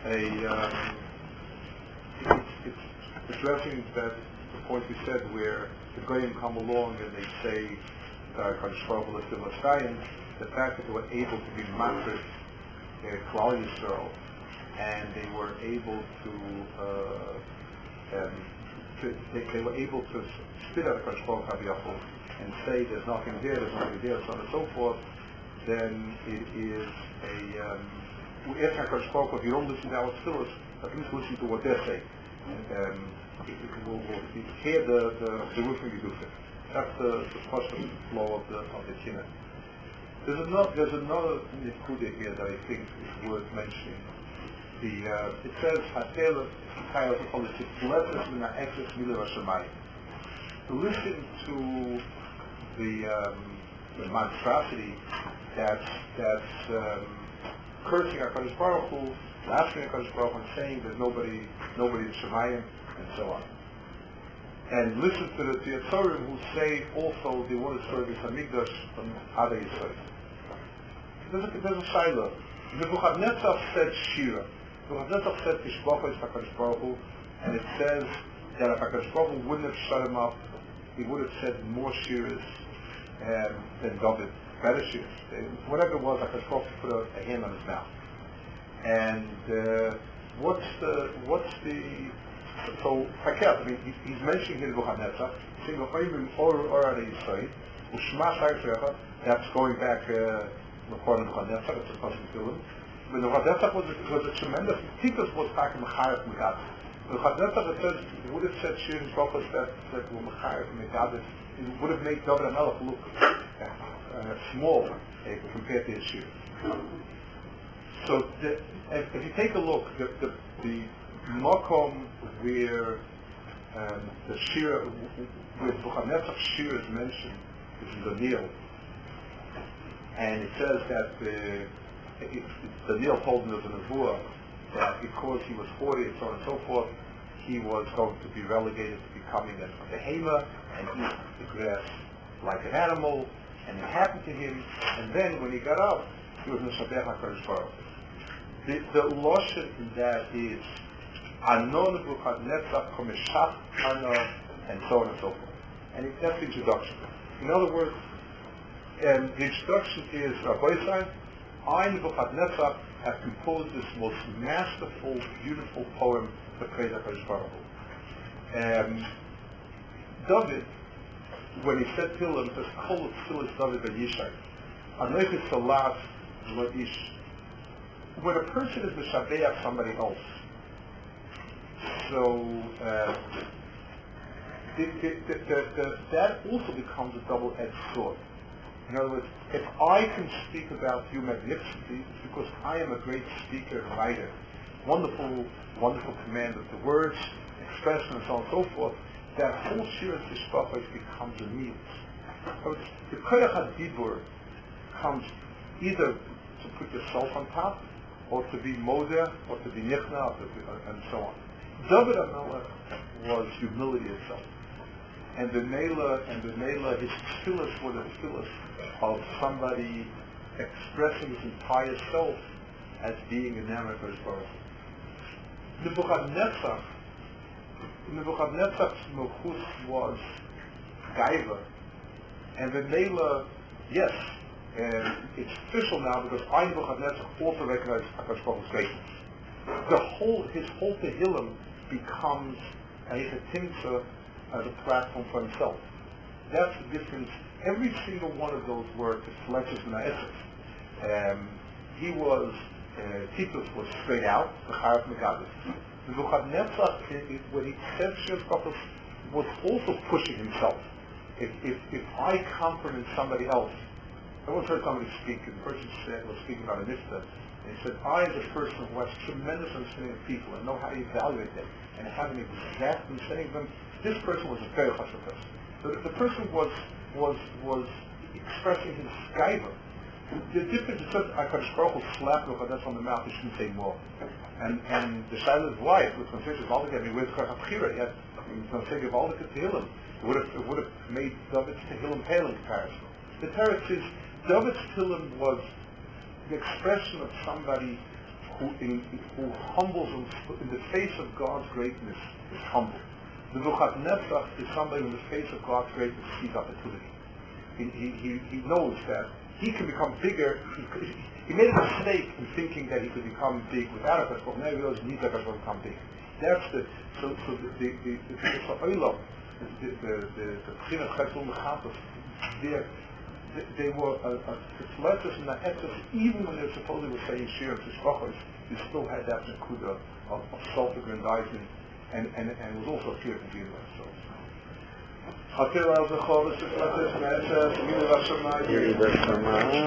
it's addressing that the point we said where the Goyim come along and they say Kadosh Baruch Hu L'Sim L'Sayim, the fact that they were able to be matric Klal Yisrael, and they were able they were able to spit out Kadosh Baruch Hu and say there's nothing there, so on and so forth, then it is we ask HaKadosh Baruch Hu, if you don't listen to our tefillos, at least listen to what they're saying. We'll hear the roofing you do. That's the possible flow of the Kinnah. There's another nikuda here that I think is worth mentioning. It says listen to the monstrosity that's cursing HaKadosh Baruch Hu, blaspheming HaKadosh Baruch Hu, and saying there's nobody in Shemayim, and so on. And listen to the Yetzorim who say also they want to serve the Hamikdash from Ada Yisrael. There's a Shiloh. Nebuchadnezzar said Shira. Nebuchadnezzar said Tishbachah is HaKadosh Baruch Hu, and it says that if HaKadosh Baruch Hu wouldn't have shut him up, he would have said more Shiras than David, better Shiras. Whatever it was, HaKadosh Baruch Hu put a hand on his mouth. And what's the so Hakel, I mean he's mentioning here Nebuchadnezzar, saying that's going back before Nebuchadnezzar, that's a person to him. But Nebuchadnezzar was a tremendous Titus was talking Mechayev Megad. Nebuchadnezzar would have said Shirin Brachos that were Mechayev Megad, it would have made David HaMelech look small compared to his Shirin. So if you take a look, the Makom where the Shira, where Nebuchadnezzar's Shira is mentioned, is in Daniel, and it says that Daniel told him as a Nebuah that because he was 40 and so on and so forth, he was going to be relegated to becoming a behemoth and eat the grass like an animal, and it happened to him, and then when he got up, he was Meshabech HaKadosh Baruch Hu. The lotion in that is Anon Nebuchadnezzar Komeshach Ana, and so on and so forth. And that's the introduction. In other words, the introduction is Rabbi I, Nebuchadnezzar, have composed this most masterful, beautiful poem for praise HaKadosh Baruch Hu. David, when he said Tehillim, says Kol Tzilas David ben Yishai. Anoich Salat Lo Ish. When a person is Meshabeach somebody else, so that also becomes a double-edged sword. In other words, if I can speak about you magnificently, it's because I am a great speaker and writer, wonderful command of the words, expression, and so on and so forth. That whole Shira Tishbachah becomes a means. So the Koyach HaDibur comes either to put yourself on top, or to be Modeh, or to be Nichna, and so on. David HaMelech was humility itself. And the Nela, his tefillos were the tefillos of somebody expressing his entire self as being enamored of his Baruch. Nebuchadnezzar's Melchus was Gaiva, and the Nela, yes, and it's official now because I, Nebuchadnezzar, also recognize HaKadosh Baruch Hu's greatness. His whole Tehillim becomes a Timsa as a platform for himself. That's the difference. Every single one of those words is Fletcher's Menaeses. He was, Titus was straight out, the Chayav Megadis. Nebuchadnezzar, when he said Shir Brachos, was also pushing himself. If I comfort in somebody else, I once heard somebody speak, and the person was speaking about a mitzvah, and he said, I, as a person who has tremendous understanding of people and know how to evaluate them, and have an exact understanding of them, this person was a very chashuv person. So if the person was expressing his gaiva, the difference is that HaKadosh Baruch Hu slapped Nebuchadnezzar on the mouth, he shouldn't say more. And the Shiloh's wife was considered Valdik, where's Koyach HaBchira? He was going to say Valdik to Tehillim. It would have made David's Tehillim pale in comparison. The teretz is David's Tehillim was the expression of somebody who humbles himself in the face of God's greatness is humble. The Nebuchadnezzar is somebody in the face of God's greatness sees opportunity. He knows that he can become bigger. He made a mistake in thinking that he could become big without a Pesach. Now he realizes he needs a Pesach to become big. That's the oilam, the Pchinat Chesed Mechatos. They were a letters and a etzes, even when they supposedly were saying Shir and Tishbachos, you still had that nekuda of self-aggrandizement, and it was also a fear to be in themselves.